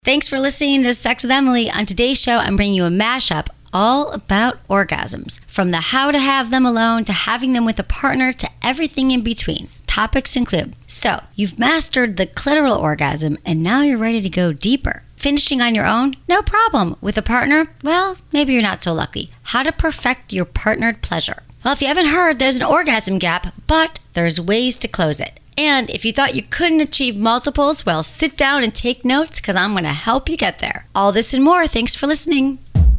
Thanks for listening to Sex with Emily. On today's show, I'm bringing you a mashup all about orgasms. From the how to have them alone to having them with a partner to everything in between. Topics include, so you've mastered the clitoral orgasm and now you're ready to go deeper. Finishing on your own? No problem. With a partner? Well, maybe you're not so lucky. How to perfect your partnered pleasure. Well, if you haven't heard, there's an orgasm gap, but there's ways to close it. And if you thought you couldn't achieve multiples, well, sit down and take notes because I'm going to help you get there. All this and more. Thanks for listening.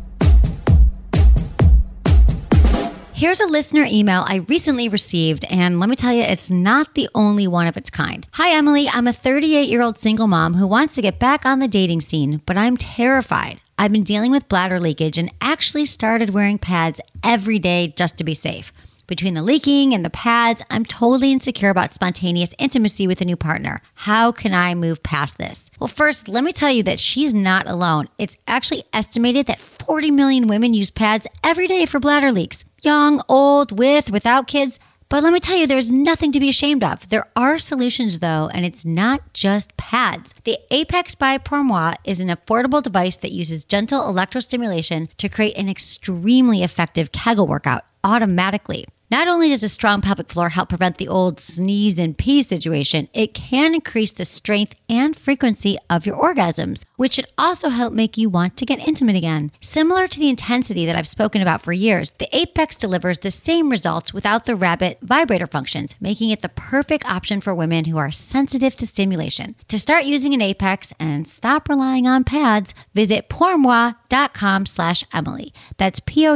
Here's a listener email I recently received, and let me tell you, it's not the only one of its kind. Hi, Emily. I'm a 38-year-old single mom who wants to get back on the dating scene, but I'm terrified. I've been dealing with bladder leakage and actually started wearing pads every day just to be safe. Between the leaking and the pads, I'm totally insecure about spontaneous intimacy with a new partner. How can I move past this? Well, first, let me tell you that she's not alone. It's actually estimated that 40 million women use pads every day for bladder leaks. Young, old, with, without kids. But let me tell you, there's nothing to be ashamed of. There are solutions, though, and it's not just pads. The Apex by Pour Moi is an affordable device that uses gentle electrostimulation to create an extremely effective Kegel workout automatically. Not only does a strong pelvic floor help prevent the old sneeze and pee situation, it can increase the strength and frequency of your orgasms, which should also help make you want to get intimate again. Similar to the intensity that I've spoken about for years, the Apex delivers the same results without the rabbit vibrator functions, making it the perfect option for women who are sensitive to stimulation. To start using an Apex and stop relying on pads, visit pourmoi.com/Emily. That's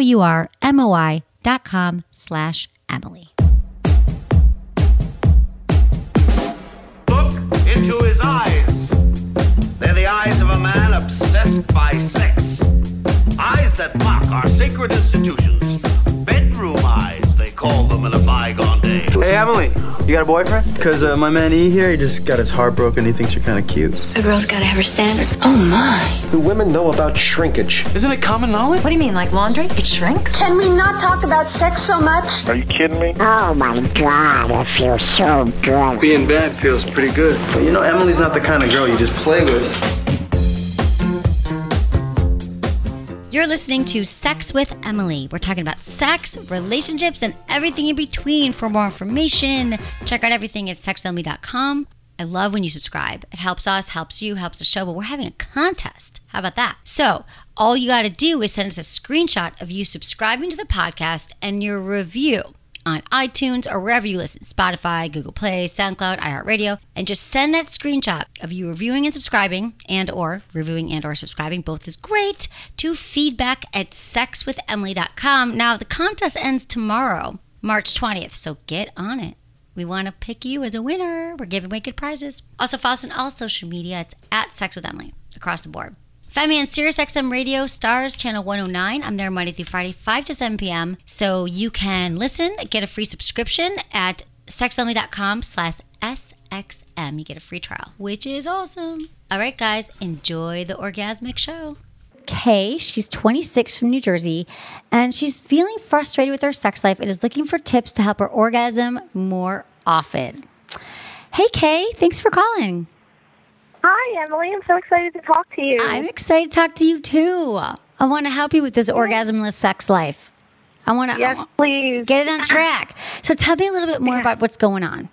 POURMOI.com/Emily. Look into his eyes. They're the eyes of a man obsessed by sex. Eyes that mock our sacred institutions. Bedroom eyes, they call them in a bygone day. Hey, Emily, you got a boyfriend? Because my man E here, he just got his heart broken. He thinks you're kind of cute. A girl's gotta have her standards. Oh my. Do women know about shrinkage? Isn't it common knowledge? What do you mean, like laundry? It shrinks? Can we not talk about sex so much? Are you kidding me? Oh my God, it feels so good. Being bad feels pretty good. But you know, Emily's not the kind of girl you just play with. You're listening to Sex with Emily. We're talking about sex, relationships, and everything in between. For more information, check out everything at sexwithemily.com. I love when you subscribe. It helps us, helps you, helps the show, but we're having a contest. How about that? So all you got to do is send us a screenshot of you subscribing to the podcast and your review on iTunes or wherever you listen, Spotify, Google Play, SoundCloud, iHeartRadio, and just send that screenshot of you reviewing and subscribing or subscribing, both is great, to feedback@sexwithemily.com. Now, the contest ends tomorrow, March 20th, so get on it. We want to pick you as a winner. We're giving away good prizes. Also, follow us on all social media. It's @sexwithemily across the board. Find me on SiriusXM Radio, Stars, Channel 109. I'm there Monday through Friday, 5 to 7 p.m. So you can listen, get a free subscription at sexwithemily.com/SXM. You get a free trial, which is awesome. All right, guys, enjoy the orgasmic show. Kay, she's 26 from New Jersey, and she's feeling frustrated with her sex life and is looking for tips to help her orgasm more often. Hey, Kay, thanks for calling. Hi, Emily. I'm so excited to talk to you. I'm excited to talk to you, too. I want to help you with this orgasmless sex life. I want to Yes, please. Get it on track. So tell me a little bit more about what's going on.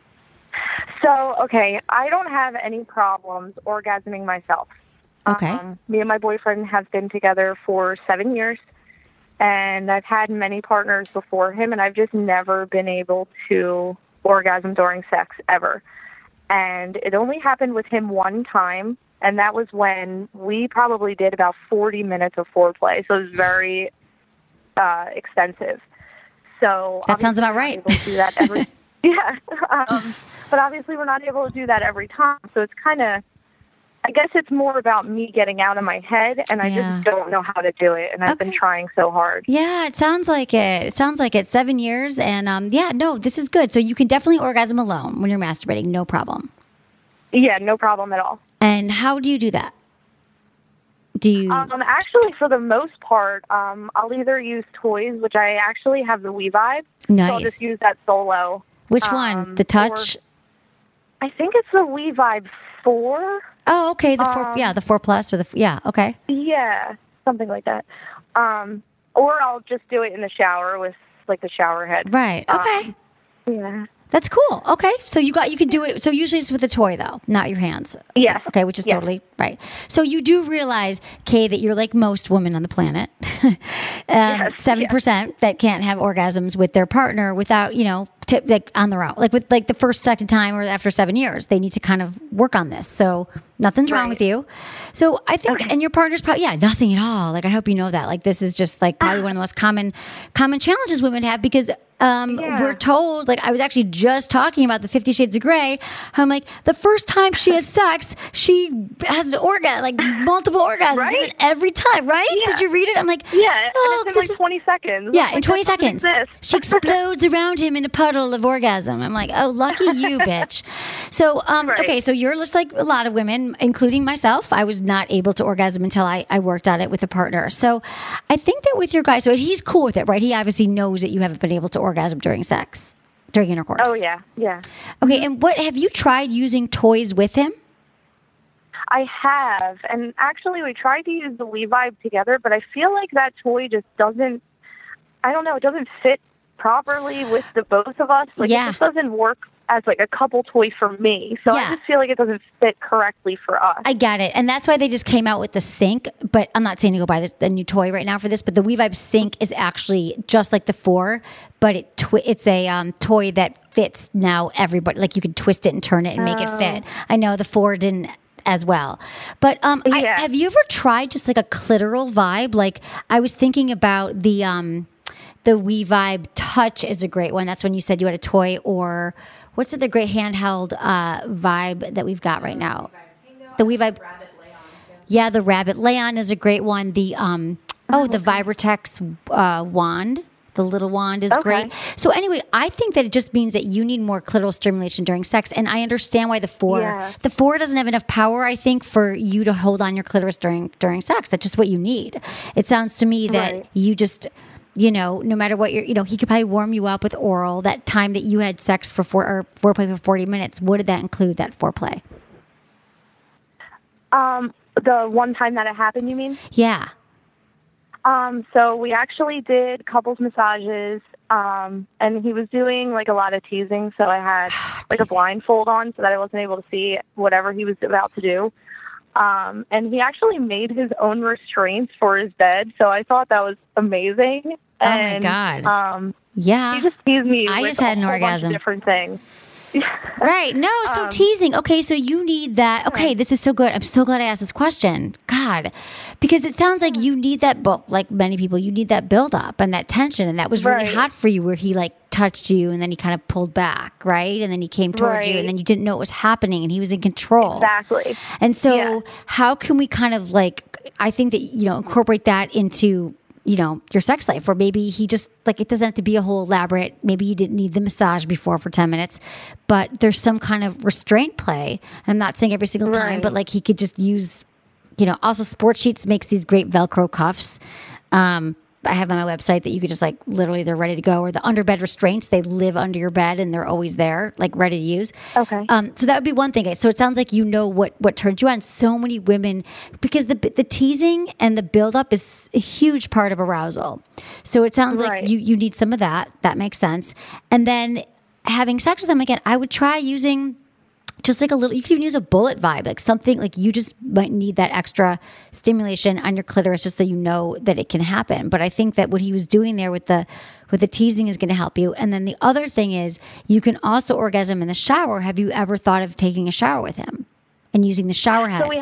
So, okay, I don't have any problems orgasming myself. Okay. Me and my boyfriend have been together for 7 years, and I've had many partners before him, and I've just never been able to orgasm during sex, ever. And it only happened with him one time, and that was when we probably did about 40 minutes of foreplay, so it was very extensive. So that sounds about right. Able to do that every, yeah, but obviously we're not able to do that every time, so it's kind of, I guess it's more about me getting out of my head, and I just don't know how to do it, and I've been trying so hard. Yeah, it sounds like it. It sounds like it. 7 years, and this is good. So you can definitely orgasm alone when you're masturbating, no problem. Yeah, no problem at all. And how do you do that? Do you... Actually, for the most part, I'll either use toys, which I actually have the WeVibe. Nice. So I'll just use that solo. Which one? The Touch? I think it's the WeVibe 4. Oh, okay. The 4, the 4+ or okay. Yeah, something like that. Or I'll just do it in the shower with like the shower head. Right. Okay. Yeah. That's cool. Okay. So you could do it. So usually it's with a toy though, not your hands. Yes. Okay. Which is totally right. So you do realize, Kay, that you're like most women on the planet. 70% that can't have orgasms with their partner without, like on their own, like with like the first, second time or after 7 years, they need to kind of work on this. So nothing's wrong with you. So I think, and your partner's probably, nothing at all. Like, I hope you know that, like, this is just like probably one of the most common challenges women have because we're told, like, I was actually just talking about the 50 Shades of Grey. I'm like, the first time she has sex, she has an orgasm, like multiple orgasms, Right? and every time, right? Yeah. Did you read it? I'm like, And it's in this like 20 seconds. yeah, I'm in like, 20 that doesn't seconds. exist. She explodes around him in a puddle of orgasm. I'm like, oh, lucky you, bitch. So, okay, so you're just like a lot of women, including myself. I was not able to orgasm until I worked on it with a partner. So I think that with your guy, so he's cool with it, right? He obviously knows that you haven't been able to orgasm during sex, during intercourse. Oh, yeah. Okay, and what have you tried using toys with him? I have. And actually, we tried to use the WeVibe together, but I feel like that toy just doesn't, I don't know, it doesn't fit properly with the both of us. Like, it just doesn't work as like a couple toy for me. So I just feel like it doesn't fit correctly for us. I get it. And that's why they just came out with the Sync. But I'm not saying to go buy the new toy right now for this, but the WeVibe Sync is actually just like the 4, but it's a toy that fits now everybody. Like, you can twist it and turn it and make it fit. I know the 4 didn't as well. But have you ever tried just like a clitoral vibe? Like, I was thinking about the WeVibe Touch is a great one. That's when you said you had a toy, or what's the great handheld vibe that we've got right now? The WeVibe Rabbit Lay-On. Yeah, the Rabbit Lay-On is a great one. The the Vibratex wand. The little wand is great. So anyway, I think that it just means that you need more clitoral stimulation during sex. And I understand why the 4 doesn't have enough power, I think, for you to hold on your clitoris during sex. That's just what you need. It sounds to me that you just, no matter what he could probably warm you up with oral. That time that you had sex for foreplay for 40 minutes, what did that include, that foreplay? The one time that it happened, you mean? Yeah. So we actually did couples massages, and he was doing like a lot of teasing. So I had like a blindfold on so that I wasn't able to see whatever he was about to do. And he actually made his own restraints for his bed. So I thought that was amazing. And, oh my God. Yeah. He just teased me. I with just had an orgasm. Bunch of different things. Right. No, so teasing. Okay, so you need that. Okay, this is so good. I'm so glad I asked this question. God. Because it sounds like you need that, like many people, you need that build up and that tension. And that was really hot for you, where he like touched you and then he kind of pulled back, right? And then he came towards you and then you didn't know what was happening and he was in control. Exactly. And so how can we kind of like, I think that, incorporate that into your sex life, or maybe he just like, it doesn't have to be a whole elaborate, maybe you didn't need the massage before for 10 minutes, but there's some kind of restraint play. And I'm not saying every single time, but like he could just use, also Sport Sheets makes these great Velcro cuffs. I have on my website that you could just like, literally they're ready to go, or the underbed restraints, they live under your bed and they're always there, like ready to use. Okay. So that would be one thing. So it sounds like what turns you on. So many women, because the teasing and the buildup is a huge part of arousal. So it sounds like you need some of that. That makes sense. And then having sex with them again, I would try using just like a little, you could even use a bullet vibe, like something like you just might need that extra stimulation on your clitoris just so you know that it can happen. But I think that what he was doing there with the teasing is going to help you. And then the other thing is you can also orgasm in the shower. Have you ever thought of taking a shower with him and using the shower head? So we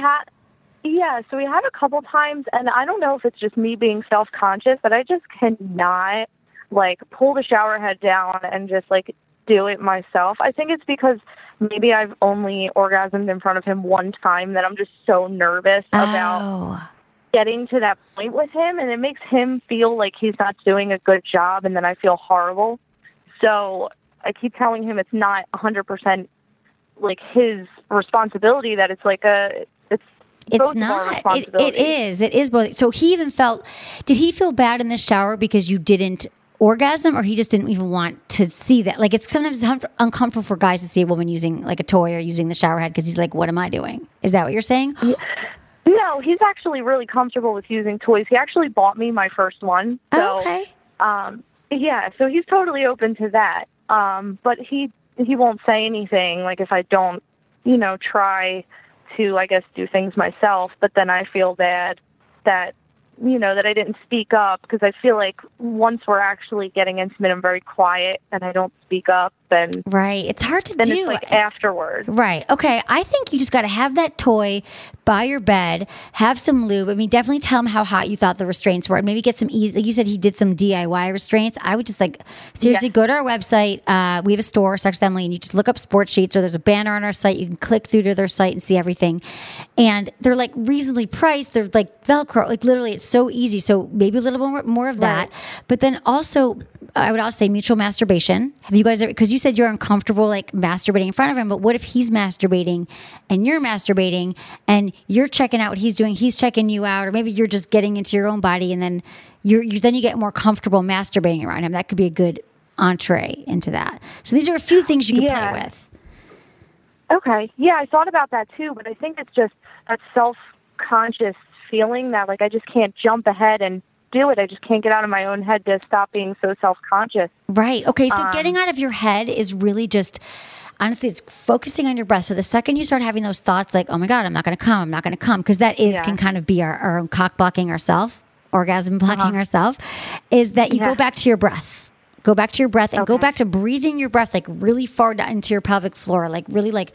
had a couple times, and I don't know if it's just me being self-conscious, but I just cannot like pull the shower head down and just like do it myself. I think it's because maybe I've only orgasmed in front of him one time that I'm just so nervous about getting to that point with him, and it makes him feel like he's not doing a good job, and then I feel horrible. So I keep telling him it's not 100% like his responsibility, that it's like it's not. It is both. So he even did he feel bad in the shower because you didn't orgasm, or he just didn't even want to see that? Like, it's sometimes uncomfortable for guys to see a woman using like a toy or using the shower head because he's like, what am I doing? Is that what you're saying? No, he's actually really comfortable with using toys. He actually bought me my first one. So, okay. Yeah, so he's totally open to that. But he won't say anything, like if I don't, try to, I guess, do things myself. But then I feel bad that I didn't speak up, because I feel like once we're actually getting intimate, I'm very quiet and I don't speak up. Then right, it's hard to then do. It's like afterwards. Right. Okay. I think you just got to have that toy by your bed, have some lube. I mean, definitely tell him how hot you thought the restraints were, and maybe get some easy. Like you said, he did some DIY restraints. I would just seriously go to our website. We have a store, Sex with Emily, and you just look up Sport Sheets, or there's a banner on our site. You can click through to their site and see everything. And they're like reasonably priced. They're like Velcro. Like literally, it's so easy. So maybe a little more of that. But then also, I would also say mutual masturbation. Have you guys ever, because you said you're uncomfortable like masturbating in front of him, but what if he's masturbating and you're masturbating and you're checking out what he's doing, he's checking you out, or maybe you're just getting into your own body, and then you get more comfortable masturbating around him. That could be a good entree into that. So these are a few things you could play with. Okay. Yeah, I thought about that too, but I think it's just that self-conscious feeling that like I just can't jump ahead and do it. I just can't get out of my own head to stop being so self-conscious. Right. Okay. So getting out of your head is really just, honestly, it's focusing on your breath. So the second you start having those thoughts like, oh my God, I'm not going to come, because that can kind of be our own cock blocking ourselves, orgasm blocking ourselves, is that you go back to your breath. Go back to your breath and go back to breathing your breath like really far down into your pelvic floor, like really like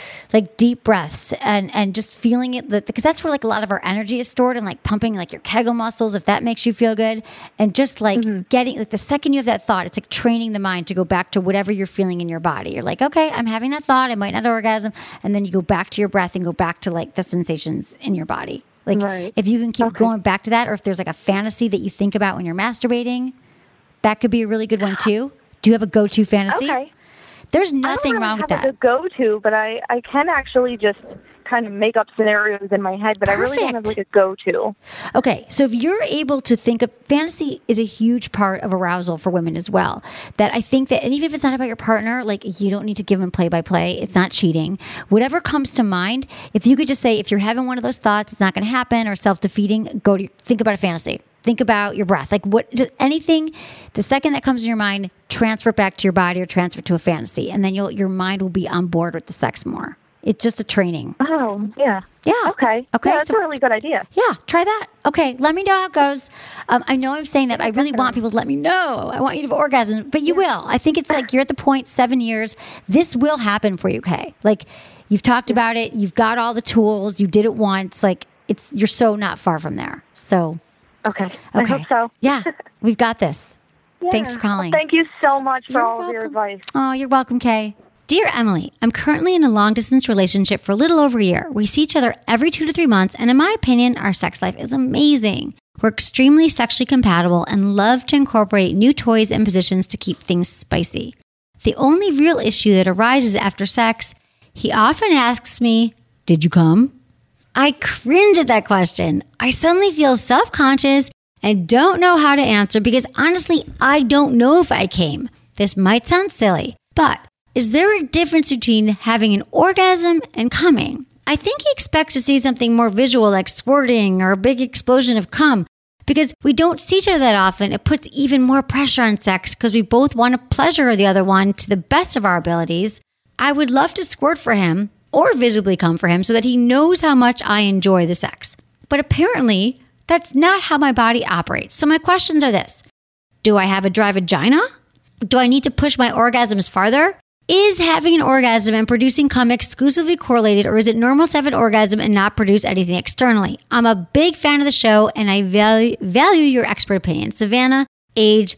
deep breaths, and just feeling it, because that's where like a lot of our energy is stored, and like pumping like your Kegel muscles, if that makes you feel good. And just like getting, like the second you have that thought, it's like training the mind to go back to whatever you're feeling in your body. You're like, okay, I'm having that thought, I might not orgasm. And then you go back to your breath and go back to like the sensations in your body. Like if you can keep going back to that, or if there's like a fantasy that you think about when you're masturbating, that could be a really good one too. Do you have a go-to fantasy? Okay. There's nothing wrong with that. I don't have a go-to, but I can actually just kind of make up scenarios in my head, but I really don't have like a go-to. Okay, so if you're able to think of, fantasy is a huge part of arousal for women as well. That I think that, and even if it's not about your partner, like you don't need to give them play-by-play. It's not cheating. Whatever comes to mind, if you could just say, if you're having one of those thoughts, it's not going to happen, or self-defeating, think about a fantasy. Think about your breath. Like anything, the second that comes in your mind, transfer it back to your body or transfer it to a fantasy. And then your mind will be on board with the sex more. It's just a training. Oh, yeah. Yeah. Okay. Okay. Yeah, that's a really good idea. Yeah. Try that. Okay. Let me know how it goes. I know I'm saying that, but I really want people to let me know. I want you to have orgasms, but you will. I think it's like you're at the point, 7 years. This will happen for you, Kay. Like you've talked about it. You've got all the tools. You did it once. Like you're so not far from there. So. Okay. I hope so. Yeah, we've got this. Yeah. Thanks for calling. Well, thank you so much for all of your advice. Oh, you're welcome, Kay. Dear Emily, I'm currently in a long-distance relationship for a little over a year. We see each other every 2 to 3 months, and in my opinion, our sex life is amazing. We're extremely sexually compatible and love to incorporate new toys and positions to keep things spicy. The only real issue that arises after sex, he often asks me, "Did you come?" I cringe at that question. I suddenly feel self-conscious and don't know how to answer because honestly, I don't know if I came. This might sound silly, but is there a difference between having an orgasm and coming? I think he expects to see something more visual like squirting or a big explosion of cum. Because we don't see each other that often, it puts even more pressure on sex because we both want to pleasure the other one to the best of our abilities. I would love to squirt for him or visibly come for him so that he knows how much I enjoy the sex. But apparently, that's not how my body operates. So my questions are this. Do I have a dry vagina? Do I need to push my orgasms farther? Is having an orgasm and producing cum exclusively correlated, or is it normal to have an orgasm and not produce anything externally? I'm a big fan of the show, and I value your expert opinion. Savannah, age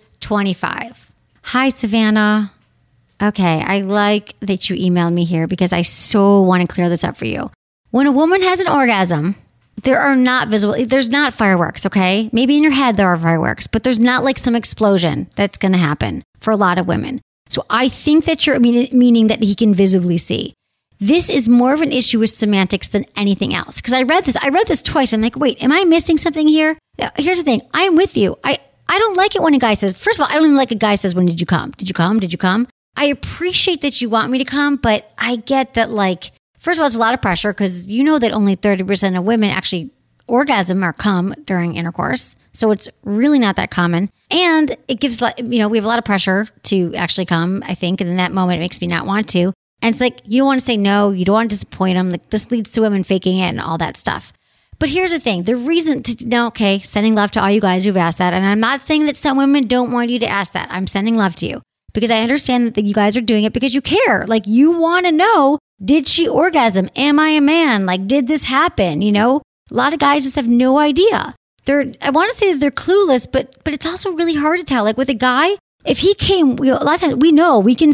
25. Hi, Savannah. Okay, I like that you emailed me here because I so want to clear this up for you. When a woman has an orgasm, there's not fireworks, okay? Maybe in your head there are fireworks, but there's not like some explosion that's going to happen for a lot of women. So I think that you're meaning that he can visibly see. This is more of an issue with semantics than anything else. Because I read this twice. I'm like, wait, am I missing something here? Now, here's the thing. I'm with you. I don't like it when a guy says, first of all, I don't even like a guy says, when did you come? Did you come? Did you come? I appreciate that you want me to come, but I get that, like, first of all, it's a lot of pressure because you know that only 30% of women actually orgasm or come during intercourse. So it's really not that common. And it gives, we have a lot of pressure to actually come, I think. And in that moment, it makes me not want to. And it's like, you don't want to say no. You don't want to disappoint them. Like, this leads to women faking it and all that stuff. But here's the thing. The reason sending love to all you guys who've asked that. And I'm not saying that some women don't want you to ask that. I'm sending love to you because I understand that you guys are doing it because you care. Like, you want to know, did she orgasm? Am I a man? Like, did this happen? You know, a lot of guys just have no idea. I want to say that they're clueless, but it's also really hard to tell. Like, with a guy, if he came, a lot of times we can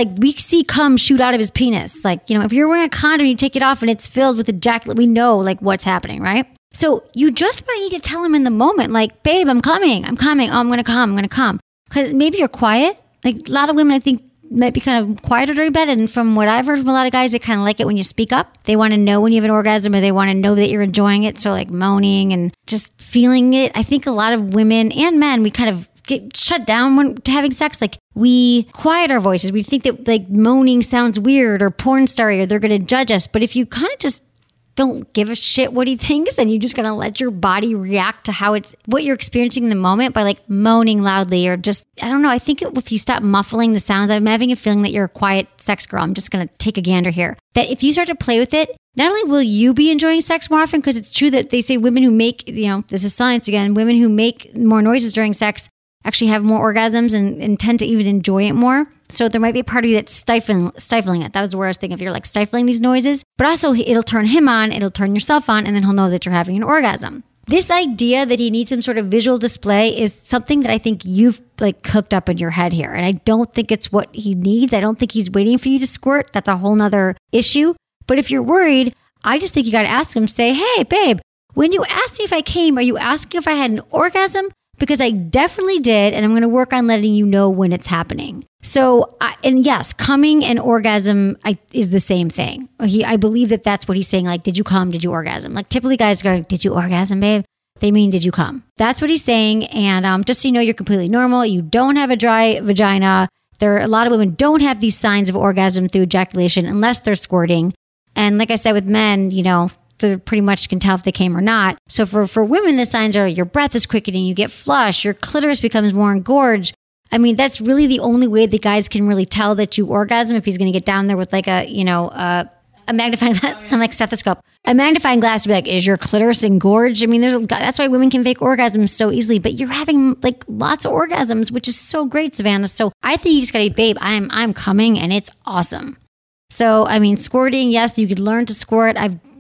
see cum shoot out of his penis. Like, if you're wearing a condom, you take it off and it's filled with ejaculate, we know like what's happening, right? So you just might need to tell him in the moment, like, babe, I'm coming. Oh, I'm going to come. Because maybe you're quiet. Like, a lot of women, I think, might be kind of quieter during bed. And from what I've heard from a lot of guys, they kind of like it when you speak up. They want to know when you have an orgasm, or they want to know that you're enjoying it. So like moaning and just feeling it. I think a lot of women and men, we kind of get shut down when having sex. Like, we quiet our voices. We think that like moaning sounds weird or porn starry, or they're going to judge us. But if you kind of just don't give a shit what he thinks, and you just gonna let your body react to what you're experiencing in the moment by like moaning loudly, or just, I don't know. I think if you stop muffling the sounds, I'm having a feeling that you're a quiet sex girl. I'm just gonna take a gander here. That if you start to play with it, not only will you be enjoying sex more often, because it's true that they say women who make, this is science again, women who make more noises during sex actually have more orgasms and tend to even enjoy it more. So there might be a part of you that's stifling it. That was the worst thing, if you're like stifling these noises. But also, it'll turn him on, it'll turn yourself on, and then he'll know that you're having an orgasm. This idea that he needs some sort of visual display is something that I think you've like cooked up in your head here. And I don't think it's what he needs. I don't think he's waiting for you to squirt. That's a whole nother issue. But if you're worried, I just think you got to ask him, say, hey, babe, when you asked me if I came, are you asking if I had an orgasm? Because I definitely did, and I'm going to work on letting you know when it's happening. So, and yes, coming and orgasm is the same thing. I believe that that's what he's saying. Like, did you come? Did you orgasm? Like, typically guys go, did you orgasm, babe? They mean, did you come? That's what he's saying. And just so you know, you're completely normal. You don't have a dry vagina. A lot of women don't have these signs of orgasm through ejaculation unless they're squirting. And like I said, with men, they pretty much can tell if they came or not. So for women, the signs are your breath is quickening, you get flush, your clitoris becomes more engorged. I mean, that's really the only way the guys can really tell that you orgasm, if he's going to get down there with like a magnifying glass. I'm like stethoscope. A magnifying glass to be like, is your clitoris engorged? I mean, that's why women can fake orgasms so easily. But you're having like lots of orgasms, which is so great, Savannah. So I think you just got to be, babe, I'm coming, and it's awesome. So, I mean, squirting, yes, you could learn to squirt.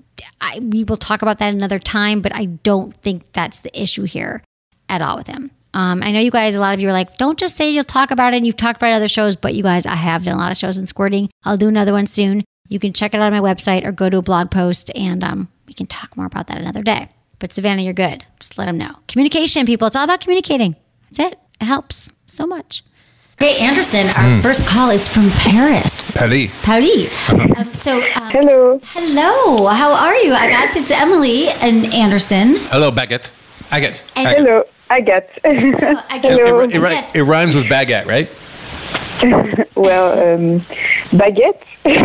We will talk about that another time, but I don't think that's the issue here at all with him. I know you guys, a lot of you are like, don't just say you'll talk about it, and you've talked about it in other shows, but you guys, I have done a lot of shows on squirting. I'll do another one soon. You can check it out on my website or go to a blog post, and we can talk more about that another day. But Savannah, you're good. Just let them know. Communication, people. It's all about communicating. That's it. It helps so much. Hey, Anderson, our first call is from Paris. Paris. Hello. Hello. How are you? It's Emily and Anderson. Hello, Baguette. Agathe. Hello, Agathe. Hello. It rhymes with baguette, right? Well, baguette.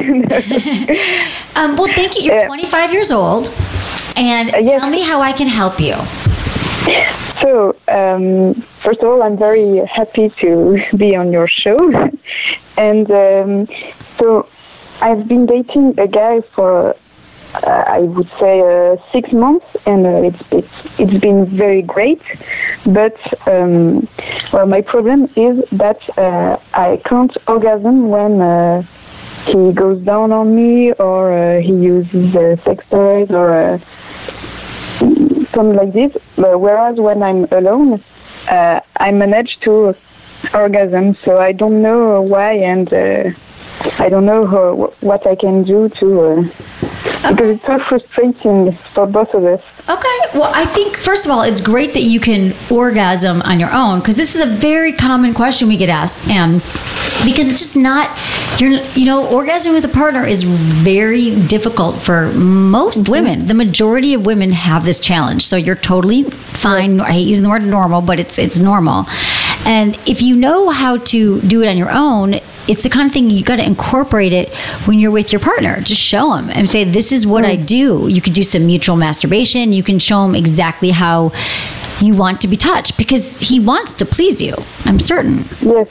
Well, thank you. You're 25 years old. And tell me how I can help you. So, first of all, I'm very happy to be on your show. And so I've been dating a guy for, I would say, 6 months, and it's been very great. But, my problem is that I can't orgasm when he goes down on me, or he uses sex toys, or something like this. Whereas when I'm alone, I manage to orgasm. So I don't know why, and I don't know what I can do to. Because it's so frustrating for both of us. Okay. Well, I think, first of all, it's great that you can orgasm on your own, because this is a very common question we get asked. And because it's just not, orgasming with a partner is very difficult for most women. The majority of women have this challenge. So you're totally fine. I hate using the word normal, but it's normal. And if you know how to do it on your own, it's the kind of thing you got to incorporate it when you're with your partner. Just show them and say, this is what I do. You can do some mutual masturbation. You can show him exactly how you want to be touched, because he wants to please you, I'm certain. Yes.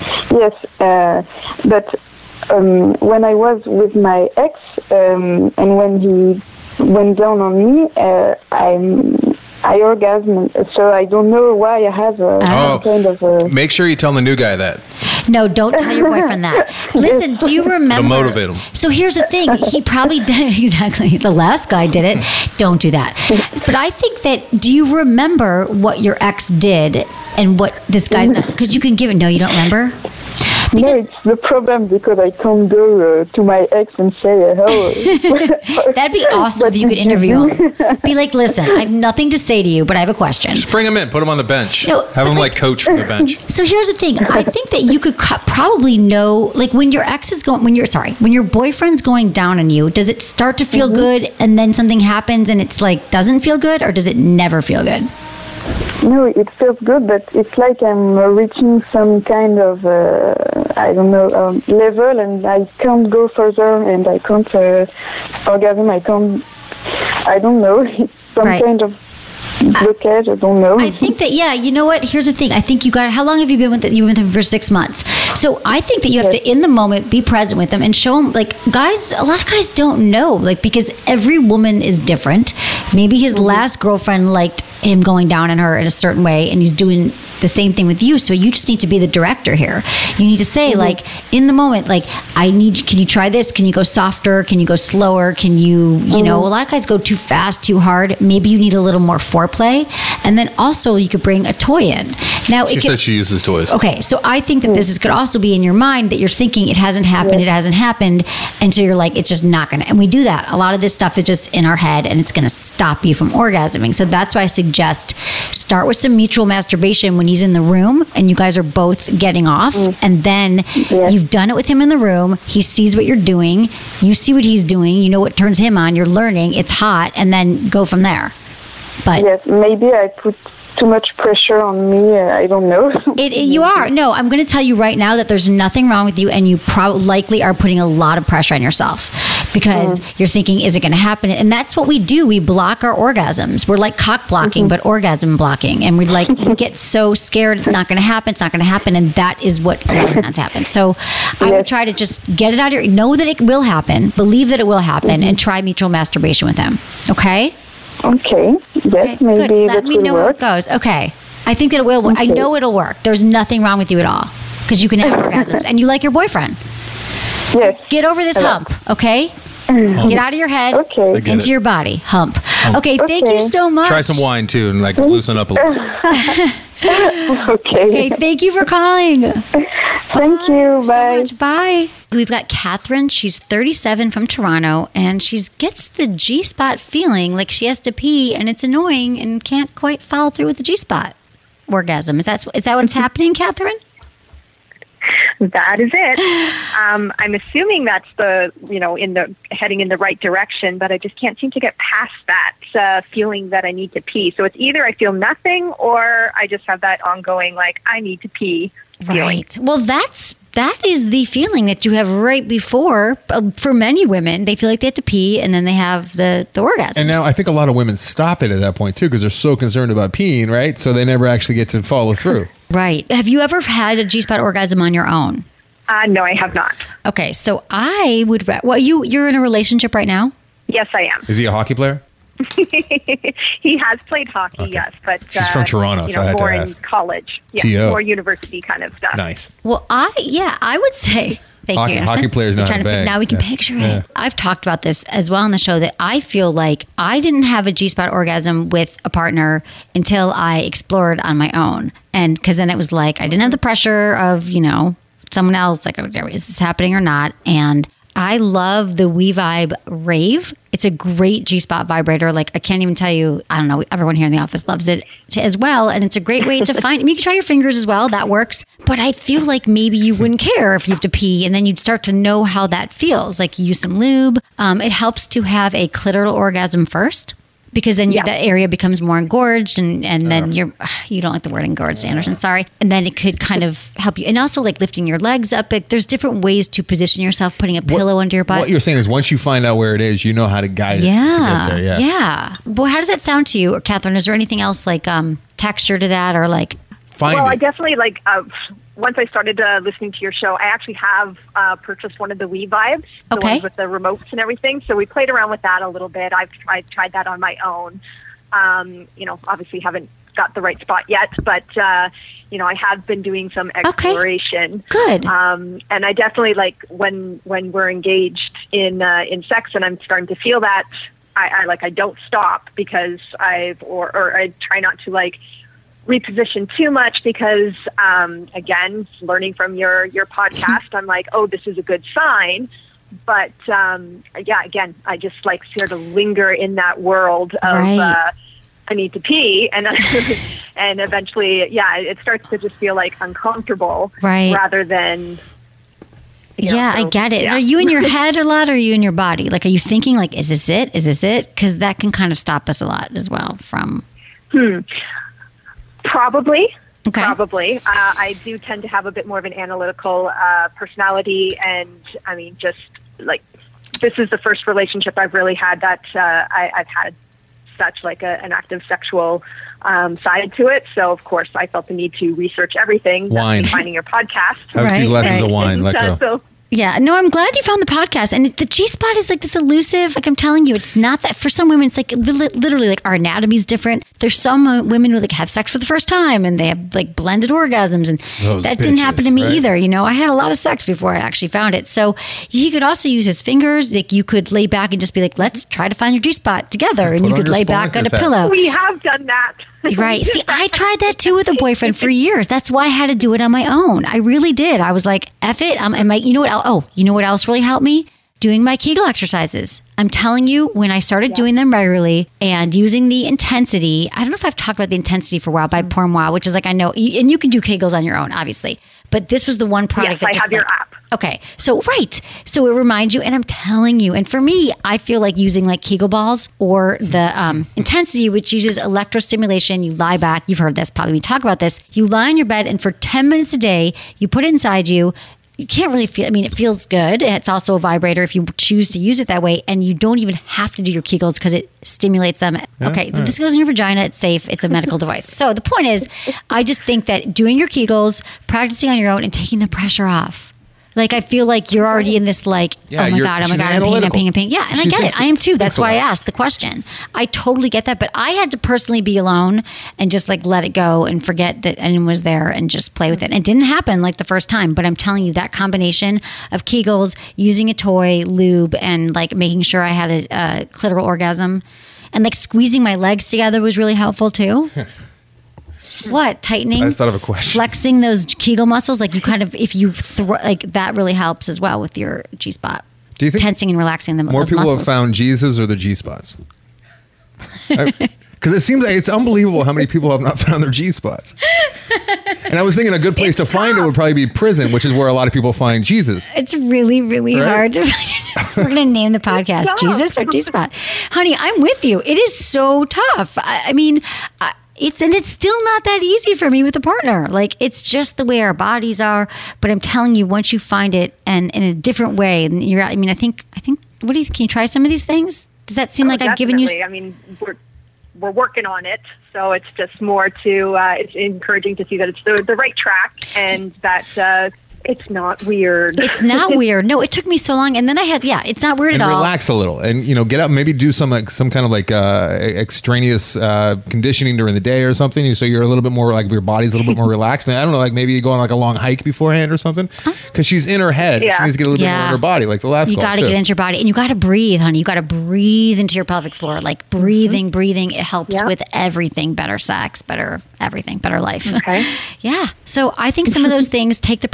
But when I was with my ex, and when he went down on me, I orgasmed, so I don't know why I have kind of a... Make sure you tell the new guy that. No, don't tell your boyfriend that. Listen, do you remember? To motivate him. So here's the thing. He probably did, exactly. The last guy did it. Don't do that. But I think that, do you remember what your ex did and what this guy's done? Because you can give it. No, you don't remember? No, it's the problem, because I can't go to my ex and say, hello. That'd be awesome if you could interview him. Be like, listen, I have nothing to say to you, but I have a question. Just bring him in. Put him on the bench. No, have him coach from the bench. So here's the thing. I think that you could probably know, when your ex is going, when your boyfriend's going down on you, does it start to feel good and then something happens and it's doesn't feel good, or does it never feel good? No, it feels good, but it's like I'm reaching some kind of, level, and I can't go further, and I can't orgasm, I don't know, it's some kind of blockage, I don't know. I think that, you know what, here's the thing, I think how long have you been with him? You've been with him for 6 months. So I think that you have to, in the moment, be present with them and show them, guys, a lot of guys don't know, because every woman is different. Maybe his last girlfriend liked him going down on her in a certain way, and he's doing the same thing with you. So you just need to be the director here. You need to say, in the moment, can you try this? Can you go softer? Can you go slower? Can you, a lot of guys go too fast, too hard. Maybe you need a little more foreplay. And then also you could bring a toy in. Now, she said she uses toys. Okay. So I think that this could also be in your mind, that you're thinking it hasn't happened. It hasn't happened. And so you're like, it's just not going to, and we do that. A lot of this stuff is just in our head, and it's going to stop you from orgasming. So that's why I suggest start with some mutual masturbation when he's in the room and you guys are both getting off, and then you've done it with him in the room. He sees what you're doing, you see what he's doing, you know what turns him on, you're learning, it's hot, and then go from there. But yes, maybe I put too much pressure on me. I don't know. You are. No, I'm going to tell you right now that there's nothing wrong with you, and you likely are putting a lot of pressure on yourself, because you're thinking, is it going to happen? And that's what we do. We block our orgasms. We're like cock blocking, but orgasm blocking. And we get so scared it's not going to happen. It's not going to happen. And that is what allows it not to happen. So I would try to just get it out of your, know that it will happen, believe that it will happen, and try mutual masturbation with him. Okay? Okay. Yes, maybe good. Let me know how it goes. Okay. I think that it will. Okay. I know it'll work. There's nothing wrong with you at all, because you can have orgasms, and you like your boyfriend. Yes. Get over this hump, okay? Get out of your head, into your body. Hump. Okay, thank you so much. Try some wine, too, and loosen up a little. Okay, thank you for calling. Thank you. Bye. So much. Bye. We've got Catherine. She's 37 from Toronto, and she gets the G-spot feeling like she has to pee, and it's annoying and can't quite follow through with the G-spot orgasm. Is that what's happening, Catherine? That is it. I'm assuming that's heading in the right direction, but I just can't seem to get past that feeling that I need to pee. So it's either I feel nothing, or I just have that ongoing, I need to pee feeling. Right. Well, that is the feeling that you have right before. For many women, they feel like they have to pee, and then they have the orgasm. And now I think a lot of women stop it at that point, too, because they're so concerned about peeing, right? So they never actually get to follow through. Right. Have you ever had a G-spot orgasm on your own? No, I have not. Okay, so I would... Well, you're in a relationship right now? Yes, I am. Is he a hockey player? He has played hockey, yes, but she's from Toronto, so I had more to in ask. college, more university kind of stuff. Nice. Well, I would say. Thank you. Hockey players not a bag. Now we can picture it. I've talked about this as well on the show, that I feel like I didn't have a G-spot orgasm with a partner until I explored on my own, and because then it was like I didn't have the pressure of someone else, like, is this happening or not? And I love the WeVibe Rave. It's a great G-spot vibrator. Like, I can't even tell you, I don't know, everyone here in the office loves it as well. And it's a great way to find, I mean, you can try your fingers as well. That works. But I feel like maybe you wouldn't care if you have to pee, and then you'd start to know how that feels. Like, you use some lube. It helps to have a clitoral orgasm first, because then that area becomes more engorged, and then you don't like the word engorged, Anderson, sorry. And then it could kind of help you. And also, like, lifting your legs up. Like, there's different ways to position yourself, putting a pillow under your butt. What you're saying is once you find out where it is, you know how to guide it to get there. Yeah. Well, how does that sound to you? Or Catherine, is there anything else like texture to that, or like... I definitely like... once I started listening to your show, I actually have purchased one of the WeVibes, the ones with the remotes and everything. So we played around with that a little bit. I've tried that on my own. Obviously haven't got the right spot yet, but I have been doing some exploration. Good. And I definitely like when we're engaged in sex, and I'm starting to feel that I don't stop, because I try not to like reposition too much, because again, learning from your podcast, I'm like, oh, this is a good sign. But again, I just like sort of linger in that world of I need to pee, and and eventually it starts to just feel like uncomfortable, rather than I get it. Are you in your head a lot, or are you in your body? Like, are you thinking like, is this it, because that can kind of stop us a lot as well from Probably. I do tend to have a bit more of an analytical personality, and I mean, just like, this is the first relationship I've really had that I've had such like an active sexual side to it. So of course I felt the need to research everything. Wine. Finding your podcast. Have a few glasses of wine. Let go. So, yeah, no, I'm glad you found the podcast. And the G-spot is like this elusive, like I'm telling you, it's not that, for some women, it's like literally like our anatomy's different. There's some women who like have sex for the first time and they have like blended orgasms, and that didn't happen to me either. I had a lot of sex before I actually found it. So you could also use his fingers. Like, you could lay back and just be like, let's try to find your G-spot together. And you could lay back on a pillow. We have done that. Right. See, I tried that too with a boyfriend for years. That's why I had to do it on my own. I really did. I was like, F it. You know what else really helped me? Doing my Kegel exercises. I'm telling you, when I started doing them regularly and using the intensity, I don't know if I've talked about the intensity for a while by Pour Moi, which is like, I know, and you can do Kegels on your own, obviously. But this was the one product that I have your app. Okay. So it reminds you, and I'm telling you, and for me, I feel like using like Kegel balls or the intensity, which uses electrostimulation. You lie back. You've heard this, probably we talk about this. You lie on your bed, and for 10 minutes a day, you put it inside you. You can't really feel, it feels good. It's also a vibrator if you choose to use it that way. And you don't even have to do your Kegels because it stimulates them. Okay, so this goes in your vagina. It's safe. It's a medical device. So the point is, I just think that doing your Kegels, practicing on your own, and taking the pressure off. Like, I feel like you're already in this like, oh my God, I'm peeing. Yeah, and I get it. I am too. That's why I asked the question. I totally get that. But I had to personally be alone and just like let it go and forget that anyone was there and just play with it. And it didn't happen like the first time. But I'm telling you, that combination of Kegels, using a toy, lube, and like making sure I had a clitoral orgasm, and like squeezing my legs together was really helpful too. What? Tightening? I just thought of a question. Flexing those Kegel muscles, like you kind of, if you like that really helps as well with your G-spot. Do you think tensing and relaxing them? More people muscles. Have found Jesus or the G-spots? Because it seems like it's unbelievable how many people have not found their G-spots. And I was thinking a good place to find it would probably be prison, which is where a lot of people find Jesus. It's really, really hard to find. We're going to name the podcast Jesus or G-spot. Honey, I'm with you. It is so tough. It's still not that easy for me with a partner. Like, it's just the way our bodies are. But I'm telling you, once you find it and in a different way, and I think, what do you, can you try some of these things? Does that seem like I've given you? I mean, we're working on it. So it's just more to, it's encouraging to see that it's the right track, and that, it's not weird. It's not weird. No, it took me so long, and then I had it's not weird at all. Relax a little, and get up, maybe do some kind of like extraneous conditioning during the day or something, so you're a little bit more like your body's a little bit more relaxed. And I don't know, like maybe you go on like a long hike beforehand or something, because she's in her head. She needs to get a little bit more in her body, like the last. You got to get into your body, and you got to breathe, honey. You got to breathe into your pelvic floor, like breathing. It helps with everything. Better sex, better everything, better life. Okay. Yeah. So I think some of those things take the pressure off.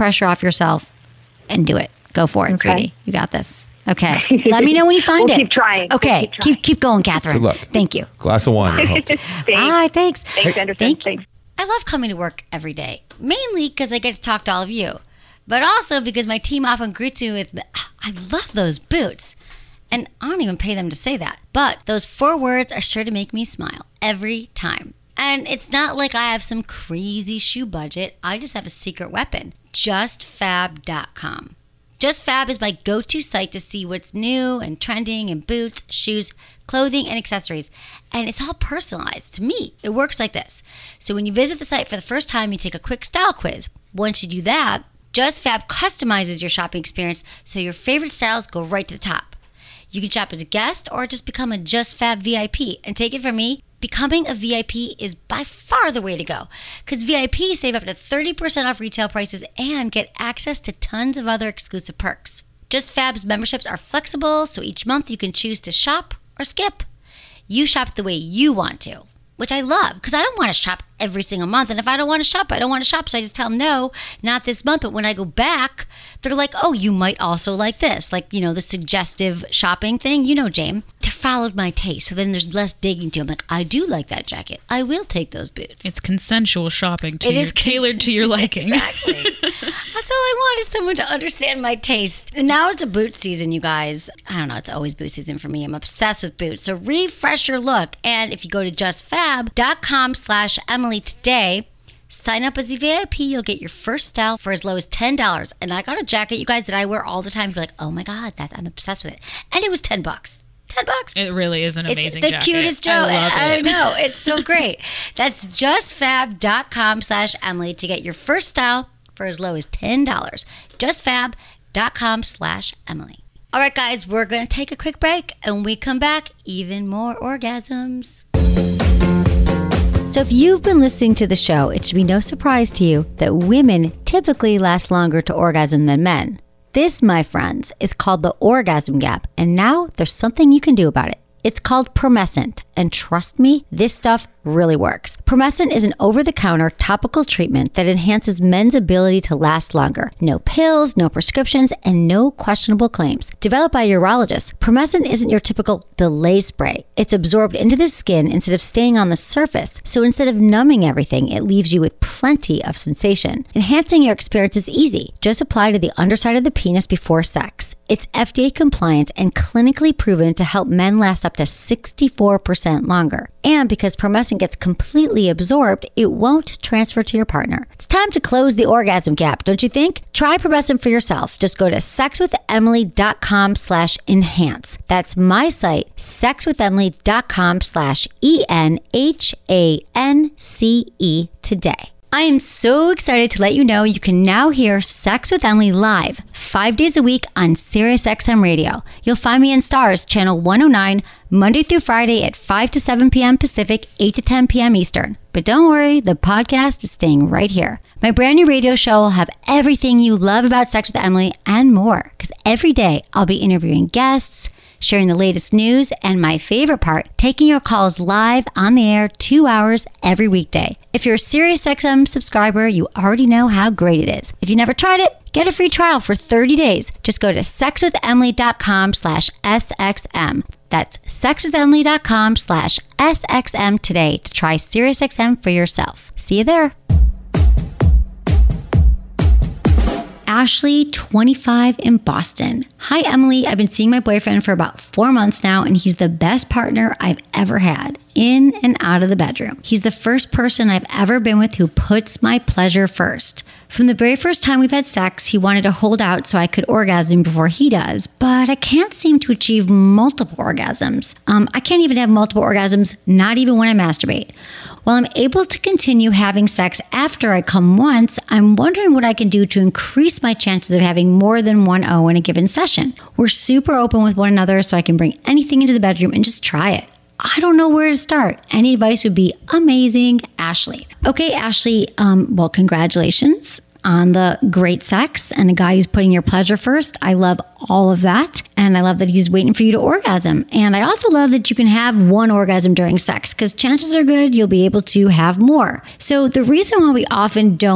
off yourself and do it. Go for it, sweetie. You got this. Okay. Let me know when you find we'll it. Keep trying. Okay. Keep going, Catherine. Good luck. Thank you. Glass of wine. I hope. Thanks. Hi, thanks. Thanks, Anderson. Thank you. Thanks. I love coming to work every day, mainly because I get to talk to all of you, but also because my team often greets me with, I love those boots. And I don't even pay them to say that. But those 4 words are sure to make me smile every time. And it's not like I have some crazy shoe budget. I just have a secret weapon. JustFab.com. JustFab is my go-to site to see what's new and trending in boots, shoes, clothing, and accessories. And it's all personalized to me. It works like this. So when you visit the site for the first time, you take a quick style quiz. Once you do that, JustFab customizes your shopping experience so your favorite styles go right to the top. You can shop as a guest or just become a JustFab VIP. And take it from me, becoming a VIP is by far the way to go, because VIPs save up to 30% off retail prices and get access to tons of other exclusive perks. JustFab's memberships are flexible, so each month you can choose to shop or skip. You shop the way you want to, which I love, because I don't want to shop every single month. And if I don't want to shop, I don't want to shop. So I just tell them, no, not this month. But when I go back, they're like, oh, you might also like this. Like, the suggestive shopping thing. James. They followed my taste. So then there's less digging to them. Like, I do like that jacket. I will take those boots. It's consensual shopping. Tailored to your liking. Exactly. That's all I want is someone to understand my taste. And now it's a boot season, you guys. I don't know. It's always boot season for me. I'm obsessed with boots. So refresh your look. And if you go to justfab.com/Emily today, sign up as a VIP. You'll get your first style for as low as $10. And I got a jacket, you guys, that I wear all the time. You're like, oh my God, I'm obsessed with it. And it was $10. $10. It really is an amazing jacket. It's the cutest joke. I know. It's so great. That's justfab.com/Emily to get your first style for as low as $10. justfab.com/Emily. All right, guys, we're going to take a quick break. And when we come back, even more orgasms. So if you've been listening to the show, it should be no surprise to you that women typically last longer to orgasm than men. This, my friends, is called the orgasm gap, and now there's something you can do about it. It's called Promescent, and trust me, this stuff really works. Promescent is an over-the-counter topical treatment that enhances men's ability to last longer. No pills, no prescriptions, and no questionable claims. Developed by a urologist, Promescent isn't your typical delay spray. It's absorbed into the skin instead of staying on the surface. So instead of numbing everything, it leaves you with plenty of sensation. Enhancing your experience is easy. Just apply to the underside of the penis before sex. It's FDA compliant and clinically proven to help men last up to 64% longer. And because Promescent gets completely absorbed, it won't transfer to your partner. It's time to close the orgasm gap, don't you think? Try Promescent for yourself. Just go to sexwithemily.com/enhance. That's my site, sexwithemily.com/ENHANCE today. I am so excited to let you know you can now hear Sex with Emily live 5 days a week on SiriusXM Radio. You'll find me in Stars, channel 109, Monday through Friday at 5 to 7 p.m. Pacific, 8 to 10 p.m. Eastern. But don't worry, the podcast is staying right here. My brand new radio show will have everything you love about Sex with Emily and more, because every day I'll be interviewing guests, sharing the latest news, and my favorite part, taking your calls live on the air 2 hours every weekday. If you're a SiriusXM subscriber, you already know how great it is. If you never tried it, get a free trial for 30 days. Just go to sexwithemily.com/SXM. That's sexwithemily.com/SXM today to try SiriusXM for yourself. See you there. Ashley, 25, in Boston. Hi, Emily. I've been seeing my boyfriend for about 4 months now, and he's the best partner I've ever had, in and out of the bedroom. He's the first person I've ever been with who puts my pleasure first. From the very first time we've had sex, he wanted to hold out so I could orgasm before he does, but I can't seem to achieve multiple orgasms. I can't even have multiple orgasms, not even when I masturbate. While I'm able to continue having sex after I come once, I'm wondering what I can do to increase my chances of having more than one O in a given session. We're super open with one another, so I can bring anything into the bedroom and just try it. I don't know where to start. Any advice would be amazing, Ashley. Okay, Ashley, well, congratulations on the great sex and a guy who's putting your pleasure first. I love all of that. And I love that he's waiting for you to orgasm. And I also love that you can have one orgasm during sex, because chances are good you'll be able to have more. So the reason why we often don't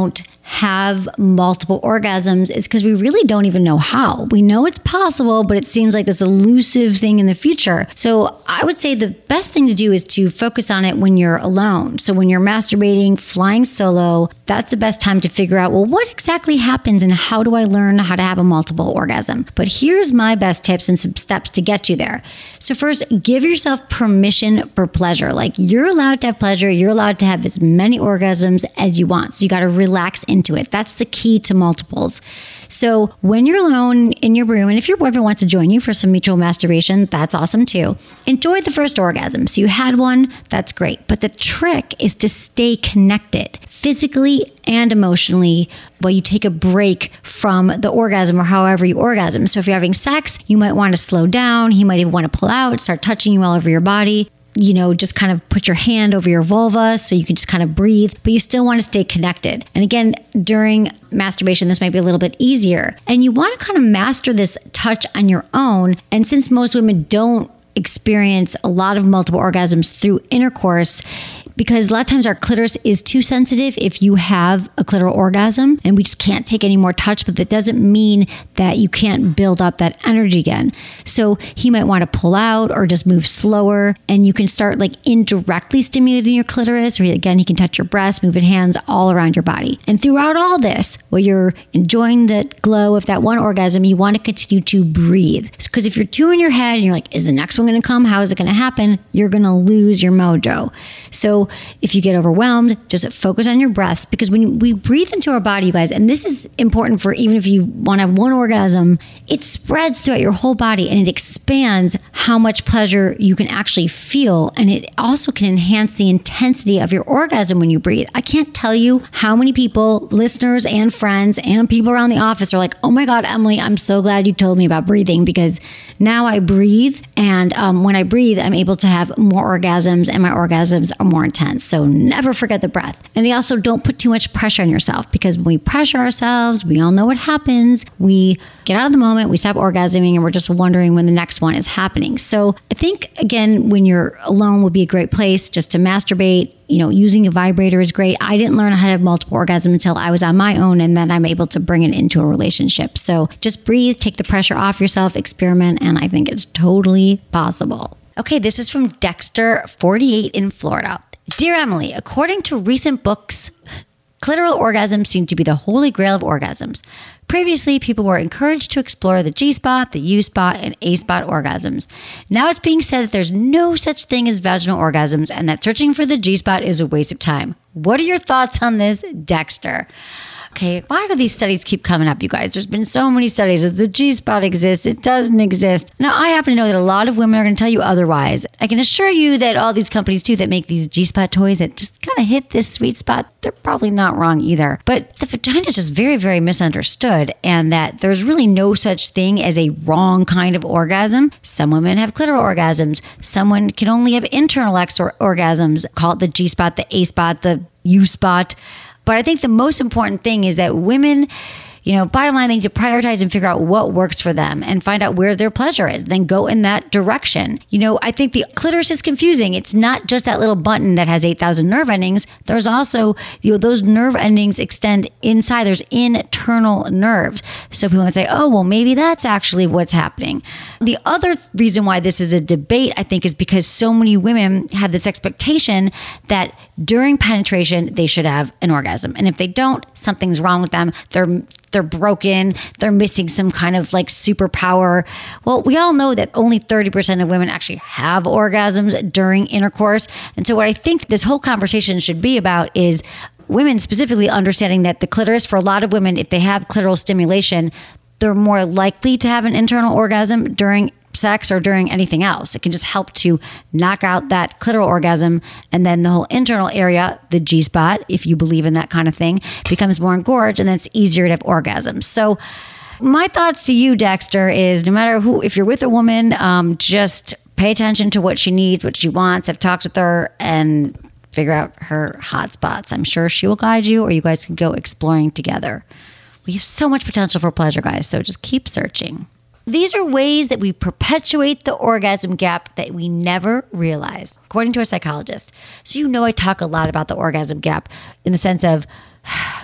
have multiple orgasms is because we really don't even know how. We know it's possible, but it seems like this elusive thing in the future. So I would say the best thing to do is to focus on it when you're alone. So when you're masturbating, flying solo, that's the best time to figure out, well, what exactly happens and how do I learn how to have a multiple orgasm? But here's my best tips and some steps to get you there. So first, give yourself permission for pleasure. Like, you're allowed to have pleasure. You're allowed to have as many orgasms as you want. So you got to relax into it. That's the key to multiples. So when you're alone in your room, and if your boyfriend wants to join you for some mutual masturbation, that's awesome too. Enjoy the first orgasm. So you had one, that's great. But the trick is to stay connected physically and emotionally while you take a break from the orgasm or however you orgasm. So if you're having sex, you might want to slow down. He might even want to pull out, start touching you all over your body. You know, just kind of put your hand over your vulva so you can just kind of breathe, but you still want to stay connected. And again, during masturbation, this might be a little bit easier. And you want to kind of master this touch on your own. And since most women don't experience a lot of multiple orgasms through intercourse, because a lot of times our clitoris is too sensitive if you have a clitoral orgasm and we just can't take any more touch, but that doesn't mean that you can't build up that energy again. So he might want to pull out or just move slower, and you can start like indirectly stimulating your clitoris, or again, he can touch your breast, moving hands all around your body. And throughout all this, while you're enjoying the glow of that one orgasm, you want to continue to breathe. Because if you're too in your head and you're like, is the next one going to come? How is it going to happen? You're going to lose your mojo. So if you get overwhelmed, just focus on your breaths, because when we breathe into our body, you guys, and this is important for even if you want to have one orgasm, it spreads throughout your whole body and it expands how much pleasure you can actually feel. And it also can enhance the intensity of your orgasm when you breathe. I can't tell you how many people, listeners and friends and people around the office are like, oh my God, Emily, I'm so glad you told me about breathing, because now I breathe. And when I breathe, I'm able to have more orgasms, and my orgasms are more intense. So never forget the breath. And also don't put too much pressure on yourself, because when we pressure ourselves, we all know what happens. We get out of the moment, we stop orgasming, and we're just wondering when the next one is happening. So I think, again, when you're alone would be a great place just to masturbate. You know, using a vibrator is great. I didn't learn how to have multiple orgasms until I was on my own, and then I'm able to bring it into a relationship. So just breathe, take the pressure off yourself, experiment, and I think it's totally possible. Okay, this is from Dexter, 48 in Florida. Dear Emily, according to recent books, clitoral orgasms seem to be the holy grail of orgasms. Previously, people were encouraged to explore the G-spot, the U-spot, and A-spot orgasms. Now it's being said that there's no such thing as vaginal orgasms and that searching for the G-spot is a waste of time. What are your thoughts on this, Dexter? Okay, why do these studies keep coming up, you guys? There's been so many studies that the G-spot exists, it doesn't exist. Now, I happen to know that a lot of women are going to tell you otherwise. I can assure you that all these companies, too, that make these G-spot toys that just kind of hit this sweet spot, they're probably not wrong either. But the vagina is just very, very misunderstood, and that there's really no such thing as a wrong kind of orgasm. Some women have clitoral orgasms. Someone can only have internal orgasms. Call it the G-spot, the A-spot, the U-spot. But I think the most important thing is that women, you know, bottom line, they need to prioritize and figure out what works for them and find out where their pleasure is, then go in that direction. You know, I think the clitoris is confusing. It's not just that little button that has 8,000 nerve endings. There's also, you know, those nerve endings extend inside. There's internal nerves. So people might say, oh, well, maybe that's actually what's happening. The other reason why this is a debate, I think, is because so many women have this expectation that during penetration, they should have an orgasm. And if they don't, something's wrong with them. They're broken. They're missing some kind of like superpower. Well, we all know that only 30% of women actually have orgasms during intercourse. And so what I think this whole conversation should be about is women specifically understanding that the clitoris, for a lot of women, if they have clitoral stimulation, they're more likely to have an internal orgasm during sex or during anything else. It can just help to knock out that clitoral orgasm, and then the whole internal area, the G-spot, if you believe in that kind of thing, becomes more engorged, and then it's easier to have orgasms. So my thoughts to you, Dexter, is no matter who, if you're with a woman, just pay attention to what she needs, what she wants, have talks with her, and figure out her hot spots. I'm sure she will guide you, or you guys can go exploring together. We have so much potential for pleasure, guys, so just keep searching. These are ways that we perpetuate the orgasm gap that we never realized, according to a psychologist. So you know I talk a lot about the orgasm gap in the sense of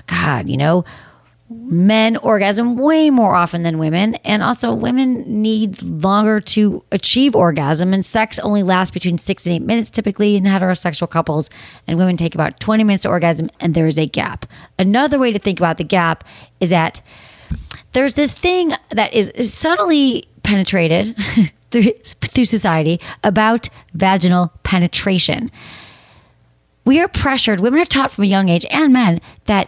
God, men orgasm way more often than women. And also women need longer to achieve orgasm, and sex only lasts between 6 and 8 minutes typically in heterosexual couples, and women take about 20 minutes to orgasm, and there is a gap. Another way to think about the gap is that there's this thing that is subtly penetrated through society about vaginal penetration. We are pressured, women are taught from a young age, and men, that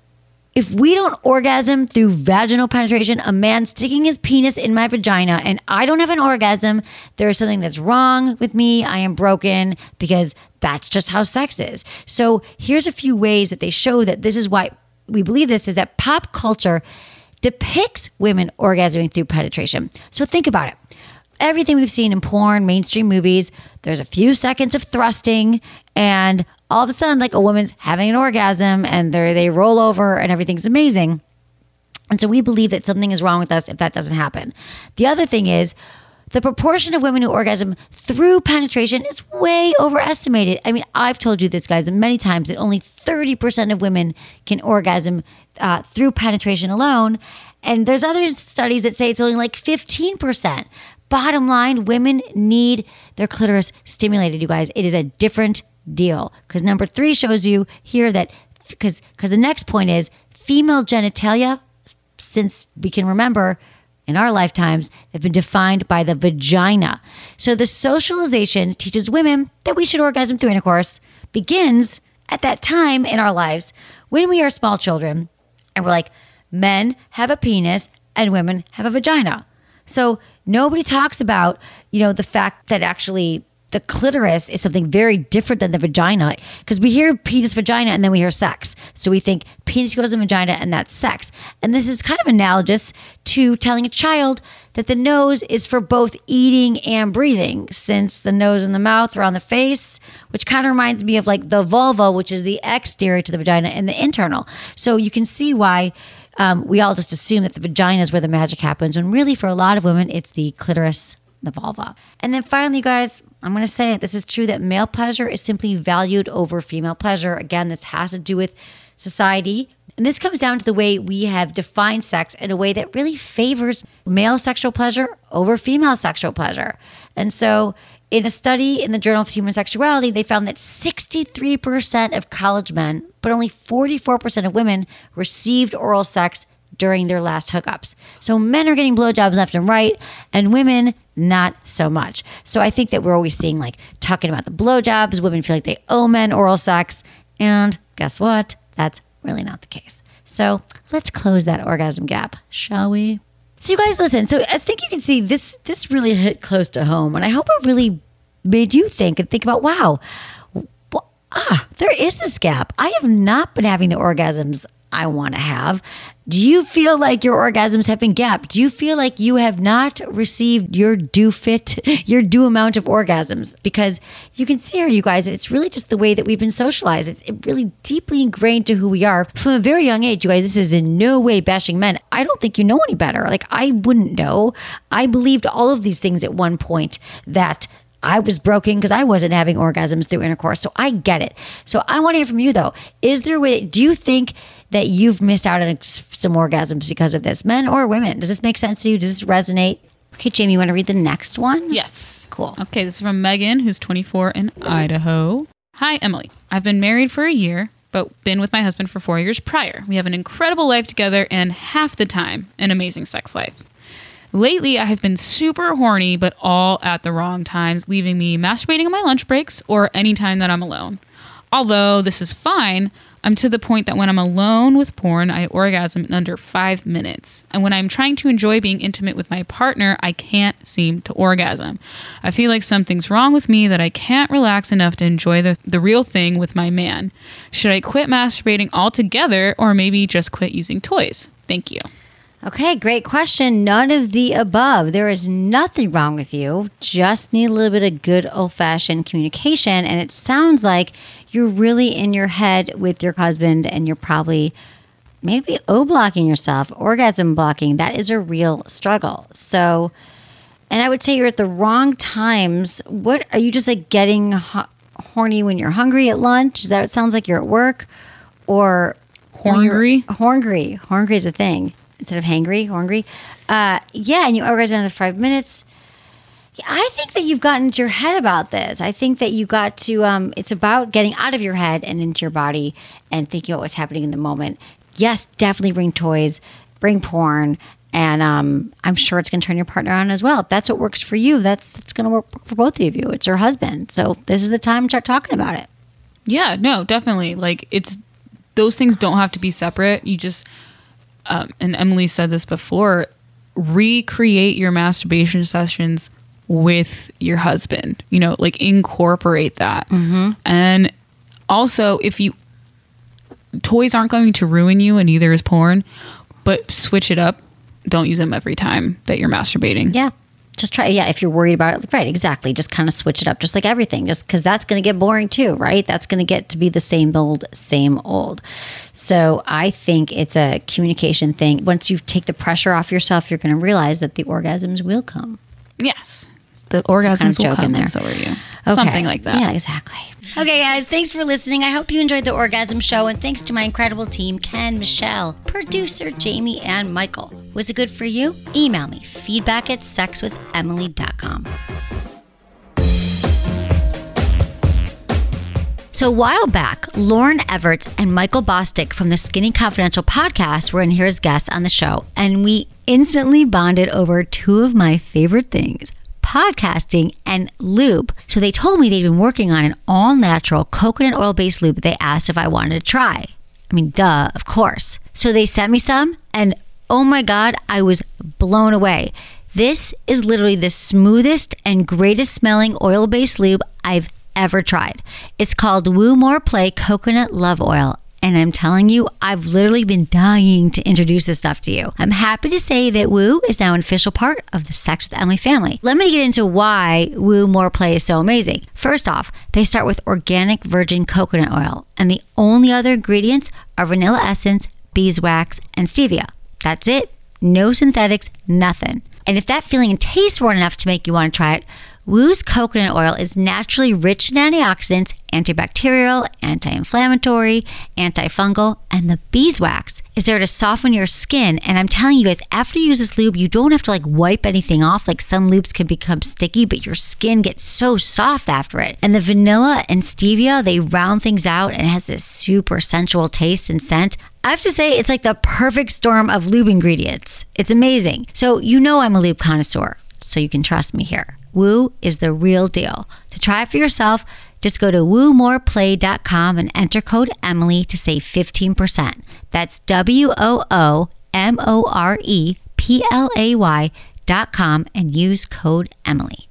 if we don't orgasm through vaginal penetration, a man sticking his penis in my vagina and I don't have an orgasm, there is something that's wrong with me. I am broken, because that's just how sex is. So here's a few ways that they show that this is why we believe this, is that pop culture depicts women orgasming through penetration. So think about it. Everything we've seen in porn, mainstream movies, there's a few seconds of thrusting, and all of a sudden, like, a woman's having an orgasm and they roll over and everything's amazing. And so we believe that something is wrong with us if that doesn't happen. The other thing is, the proportion of women who orgasm through penetration is way overestimated. I mean, I've told you this, guys, many times, that only 30% of women can orgasm through penetration alone. And there's other studies that say it's only like 15%. Bottom line, women need their clitoris stimulated, you guys. It is a different deal. Because number 3 shows you here that, because the next point is, female genitalia, since we can remember in our lifetimes, have been defined by the vagina. So the socialization teaches women that we should orgasm through intercourse begins at that time in our lives when we are small children. And we're like, men have a penis and women have a vagina. So nobody talks about, the fact that actually the clitoris is something very different than the vagina, because we hear penis, vagina, and then we hear sex. So we think penis goes in vagina and that's sex. And this is kind of analogous to telling a child that the nose is for both eating and breathing, since the nose and the mouth are on the face, which kind of reminds me of like the vulva, which is the exterior to the vagina, and the internal. So you can see why we all just assume that the vagina is where the magic happens, when really for a lot of women, it's the clitoris, the vulva. And then finally, guys, I'm going to say it. This is true, that male pleasure is simply valued over female pleasure. Again, this has to do with society. And this comes down to the way we have defined sex in a way that really favors male sexual pleasure over female sexual pleasure. And so in a study in the Journal of Human Sexuality, they found that 63% of college men, but only 44% of women received oral sex during their last hookups. So men are getting blowjobs left and right, and women not so much. So I think that we're always seeing, like, talking about the blowjobs, women feel like they owe men oral sex, and guess what? That's really not the case. So let's close that orgasm gap, shall we? So you guys, listen. So I think you can see this really hit close to home, and I hope it really made you think and think about, wow, there is this gap. I have not been having the orgasms I want to have. Do you feel like your orgasms have been gapped? Do you feel like you have not received your due amount of orgasms? Because you can see here, you guys, it's really just the way that we've been socialized. It's really deeply ingrained to who we are from a very young age. You guys, this is in no way bashing men. I don't think you know any better. Like, I wouldn't know. I believed all of these things at one point, that I was broken because I wasn't having orgasms through intercourse. So I get it. So I want to hear from you, though. Is there a way, do you think that you've missed out on some orgasms because of this, men or women? Does this make sense to you? Does this resonate? Okay, Jamie, you want to read the next one? Yes. Cool. Okay, this is from Megan, who's 24 in Idaho. Hi, Emily. I've been married for a year, but been with my husband for 4 years prior. We have an incredible life together and half the time an amazing sex life. Lately, I have been super horny, but all at the wrong times, leaving me masturbating on my lunch breaks or any time that I'm alone. Although this is fine, I'm to the point that when I'm alone with porn, I orgasm in under 5 minutes. And when I'm trying to enjoy being intimate with my partner, I can't seem to orgasm. I feel like something's wrong with me, that I can't relax enough to enjoy the real thing with my man. Should I quit masturbating altogether, or maybe just quit using toys? Thank you. Okay, great question. None of the above. There is nothing wrong with you. Just need a little bit of good old-fashioned communication. And it sounds like you're really in your head with your husband, and you're probably maybe O-blocking yourself, orgasm blocking. That is a real struggle. So, and I would say you're at the wrong times. What are you, just like getting horny when you're hungry at lunch? Is that what it sounds like? You're at work? Or Horngry is a thing instead of hangry. Horngry. Yeah, and you orgasm in 5 minutes. I think that you've gotten into your head about this. I think that you got to, it's about getting out of your head and into your body and thinking about what's happening in the moment. Yes, definitely bring toys, bring porn, and I'm sure it's going to turn your partner on as well. If that's what works for you, it's going to work for both of you. It's your husband. So this is the time to start talking about it. Yeah, no, definitely. Like, those things don't have to be separate. You just, and Emily said this before, recreate your masturbation sessions with your husband, like incorporate that. Mm-hmm. And also, toys aren't going to ruin you and neither is porn, but switch it up. Don't use them every time that you're masturbating. Yeah. Just try. Yeah. If you're worried about it. Right. Exactly. Just kind of switch it up, just like everything, just because that's going to get boring too, right? That's going to get to be the same old. So I think it's a communication thing. Once you take the pressure off yourself, you're going to realize that the orgasms will come. Yes. The orgasms will come, and so are you. Okay. Something like that. Yeah, exactly. Okay, guys, thanks for listening. I hope you enjoyed the Orgasm Show, and thanks to my incredible team, Ken, Michelle, producer Jamie, and Michael. Was it good for you? Email me, feedback@sexwithemily.com. So a while back, Lauren Everts and Michael Bosstick from the Skinny Confidential podcast were in here as guests on the show, and we instantly bonded over two of my favorite things, podcasting and lube. So they told me they'd been working on an all-natural coconut oil-based lube that they asked if I wanted to try. I mean, duh, of course. So they sent me some, and oh my God, I was blown away. This is literally the smoothest and greatest smelling oil-based lube I've ever tried. It's called Woo More Play Coconut Love Oil. And I'm telling you, I've literally been dying to introduce this stuff to you. I'm happy to say that Woo is now an official part of the Sex with Emily family. Let me get into why Woo More Play is so amazing. First off, they start with organic virgin coconut oil, and the only other ingredients are vanilla essence, beeswax, and stevia. That's it. No synthetics, nothing. And if that feeling and taste weren't enough to make you want to try it, Woo's coconut oil is naturally rich in antioxidants, antibacterial, anti-inflammatory, antifungal, and the beeswax is there to soften your skin. And I'm telling you guys, after you use this lube, you don't have to wipe anything off. Like some lubes can become sticky, but your skin gets so soft after it. And the vanilla and stevia, they round things out and it has this super sensual taste and scent. I have to say, it's like the perfect storm of lube ingredients. It's amazing. So I'm a lube connoisseur, so you can trust me here. Woo is the real deal. To try it for yourself, just go to woomoreplay.com and enter code Emily to save 15%. That's WOOMOREPLAY.com and use code Emily.